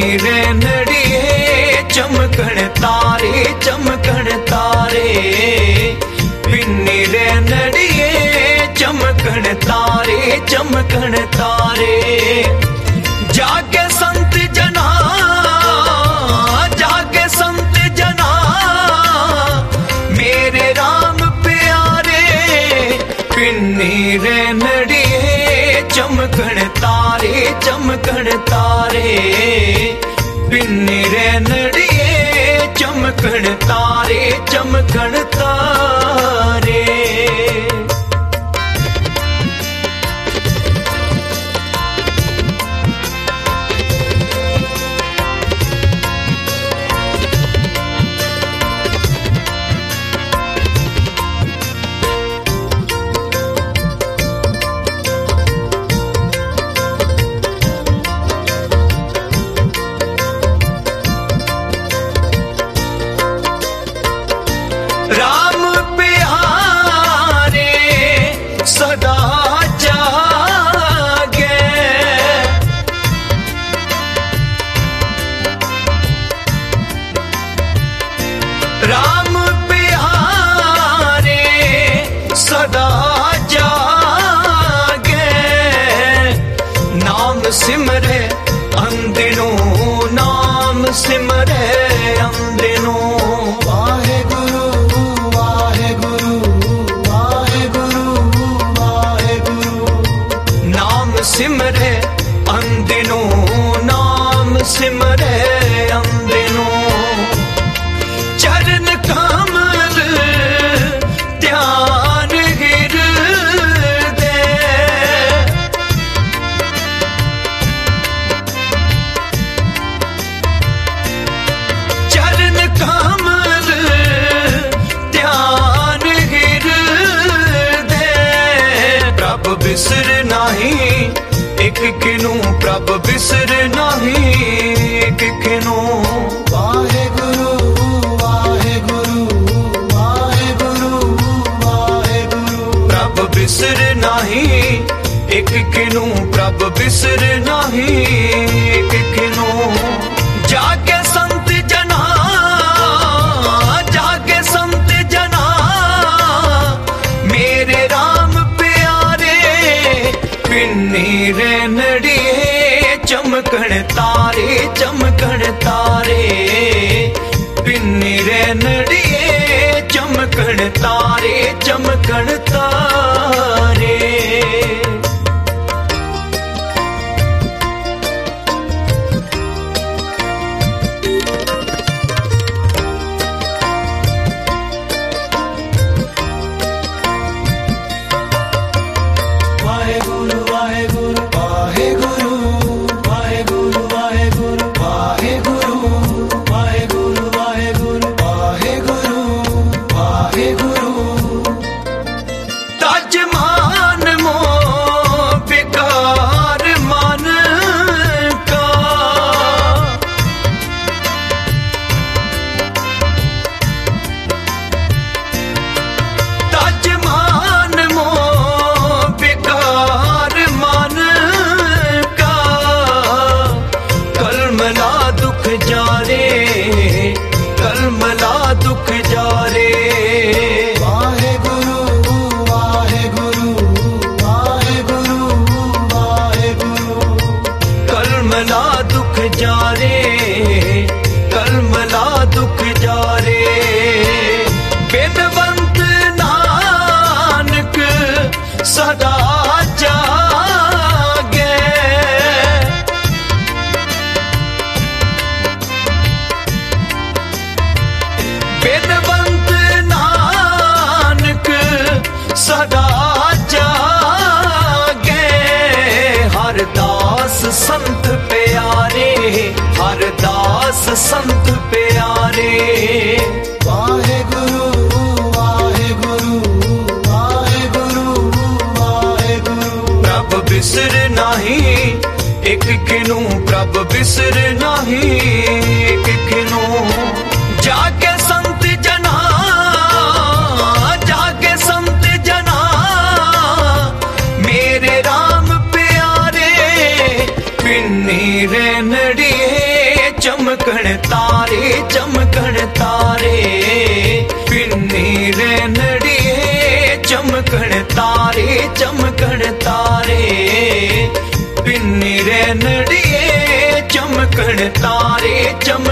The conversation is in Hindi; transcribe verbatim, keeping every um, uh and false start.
रैनड़िए चमकण तारे चमकण तारे, पिन्नी रैनड़िए चमकण तारे चमकण तारे। जागे संत जना जागे संत जना मेरे राम प्यारे, पिन्नी रैनड़िए चमकण तारे चमकण तारे, पिन्नी रैनड़िए चमकण तारे चमकण तारे। राम प्यारे सदा जागे, राम प्यारे सदा जागे, नाम सिमरे अंदिनों नाम सिमरे अंदिनों। सिमरे अंदिनों नाम सिमरे अंदिनों, चरण कमल ध्यान हृदय, चरण कमल ध्यान हृदय। प्रभु बिसर नहीं एक किनू प्रभु बिसर नहीं एक किनू। वाहे गुरु वाहे गुरु वाहे गुरु वाहे गुरु, प्रभु बिसर नहीं एक किनू प्रभु बिसर नहीं एक किनू। जागे संत जना जागे संत जना मेरे राम प्यारे, पिन्नी रैनड़िए चमकण तारे चमकण तारे, पिन्नी रैनड़िए चमकण तारे चमकण तारे। दुख जारे वाहे गुरु वाहे गुरु वाहे गुरु वाहे गुरु, कलमला दुख जारे कलमला दुख जारे। बेनवंत नानक सदा जागे, बेनवंत नानक सदा जागे। हर दास संत प्यारे हर दास संत प्यारे, वाहे गुरु वाहे गुरु वाहे गुरु वाहे गुरु। प्रभ बिसर नहीं एक किनू प्रभ बिसर नहीं एक किनू। जागे संत जना जागे संत जना मेरे राम प्यारे, पिन्नी रैनड़िए चमकण तारे चमकण तारे पिन्नी रे नड़िए चमकण तारे चमकण तारे पिन्नी रे नड़िए चमकण तारे चम